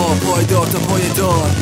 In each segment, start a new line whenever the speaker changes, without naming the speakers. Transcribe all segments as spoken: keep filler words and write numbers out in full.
پایدار تا پایدار.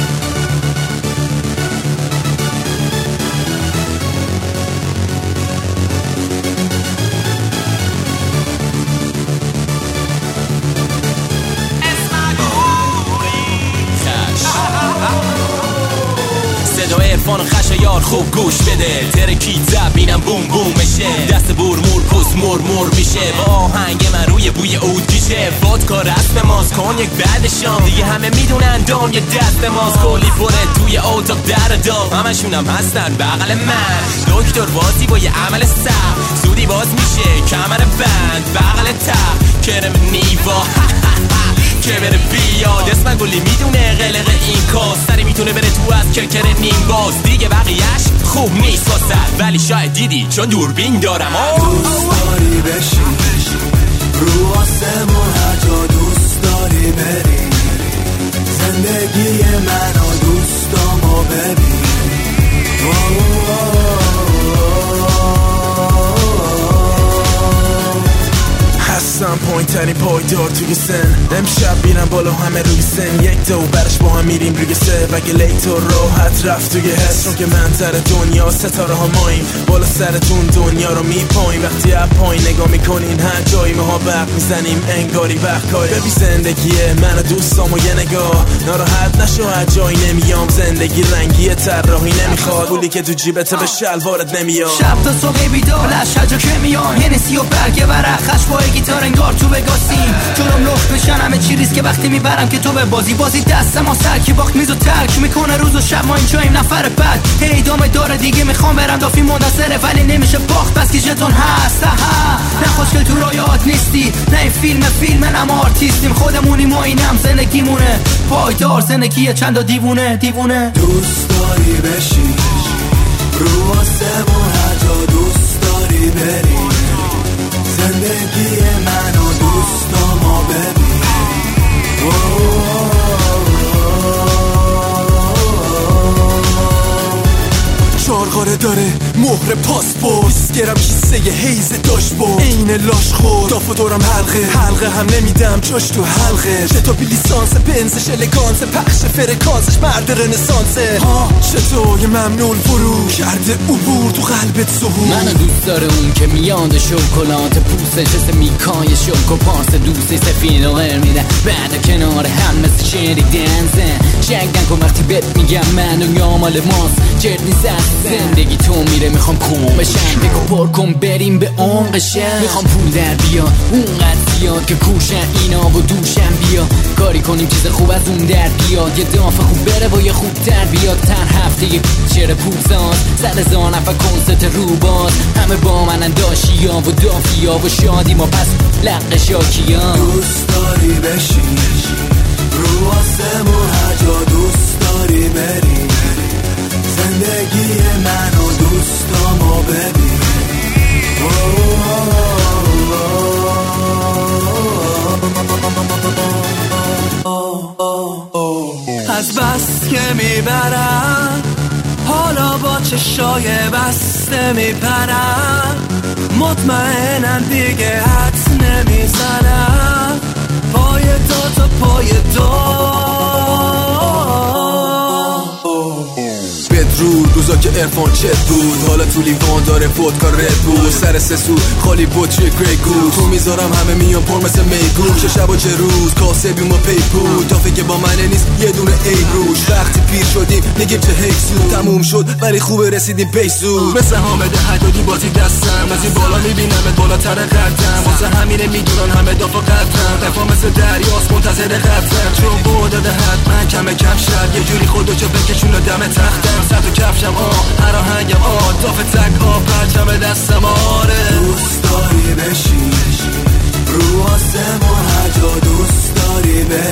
صدای عرفان خش یار خوب گوش بده، ترکید زبینم بوم بوم میشه، دست بور مور پوست مور مور میشه، با آهنگ من روی بوی عود پیشه. ودکا رسم ماست کن یک بعد شام، دیگه همه میدونن دام یه دست ماست. کلی پره توی اتاق در دام، همشونم هستن بغل من. دکتر وازی با یه عمل سخت، زودی باز میشه کمر بند بغل ته کرم نیوا که بره بیاد. اسم گلی میدونه قلق این کاس، سری میتونه بره تو از کرکر نیم باز. دیگه بقیهش خوب نیست واسه، ولی شاید دیدی چون دوربین دارم.
دوست داری بشی رو آسمون، هر جا دوست داری بری، زندگی منو دوستامو ببین. هستم پایین ترین پایدار توی سن، امشب بیرم بالا همه روی سن. یک دو برش با هم میریم روی سه، وگه لیتو راحت رفت توی حس. چون که منظر دنیا ستاره ها ماییم، بالا سرتون دنیا رو میپاییم. وقتی اب پایین نگاه میکنین هر جایی ماها برق میزنیم انگاری وقتای. ببین زندگیه من و دوستامو یه نگاه، ناراحت نشو هر جایی نمیام. زندگی رنگیه طراحی نمیخواد، پولی که تو جیبته به شلوارت نمیاد.
شب تا صبح بیدار لش هر جا که میام، یه نسی و برگه ورق خش با گیتار انگار تو بگاسیم. جلوم لخت بشن همه چی ریسک که وقتی میبرم که تو به بازی بازی دست ما سر کی باخت میزو ترک میکنه روز و شب. ما اینجاییم نفر بعد هی ادامه داره دیگه، میخوام برم دافی منتصره ولی نمیشه باخت بس که ژتون هست. نه خوشگل تو رایات نیستی، نه این فیلم فیلم نم آرتیستیم، خودمونیم و اینم زندگیمونه پایدار. زندگی چند دیوونه دیوونه.
دوست داری بشی رو آسمون، هر جا دوست داری بری، زندگی منو دوستامو ببین. چارقاره داره مهر پاسپورت، گرم کیسه یه حیز داشت بود این لاش خود داف و دورم حلقه حلقه هم نمیدم جاش تو حلقه. کتابی لیسانس بنزش الگانس، پخش فرکانسش مرد رنسانسه. ها چطور ممنون فرو کرده عبور تو قلبت ظهور.
منو دوست داره اون که میانده شکلات پوستش مثل میکای شوک و پارس دوستی سفید و غیر میده بعد کنار هم مثل شنیدن زن. شنگ نکن وقتی بهت میگم من دنیا مال ماست، جرد نیست زندگی تو میره. میخوام کوم بشن بگو پر کن بریم به عمقشن. میخوام پول در بیاد اونقدر زیاد که کوشن اینا و دوشن بیا، کاری کنیم چیز خوب از اون در بیاد. یه دافع خوب بره و یه خوب در بیاد. تر هفته یه چره پوزان سر زانف و کنسرت روباز، همه با من داشیا و دافیا و شادی ما پس لق شاکیان.
دوست داری بشی رو آسمون، هر جا دوست داری بری، زندگی منو دوستامو ببین. از بس که میبرم حالا با چشای بسته میپرم، مطمئنم دیگه حد نمیزنم. پای دو تا پای دو بدرود روزا که عرفان چت بود، حالا تو لیوان داره ودکا رد بود. سر سه سو خالی بود چه گریگو، تو میذارم همه میان پر مثل میگو. چه شب و چه روز کاسبیم و پیپود، تا فکر با منه نیست یه دونه عیب روش. وقتی پیر شدیم میگیم چه حیثو، تموم شد ولی خوبه رسیدیم بیسو. مثل حامد حدادی بازی دستم، از این بالا میبینمت بالاتر قدم. واسه همینه میدونن همه دافا قدم، دفا مثل دریاست منتظر قدم. چون بوداده حتما کم کم شد یه جوری خودو چه بکشون دم تختم. سر تو کفشم آه هر آهنگم آه داف تک آه پرچم دستم آره. دوست داری بشی رو آسمون، هر جا دوست داری بری،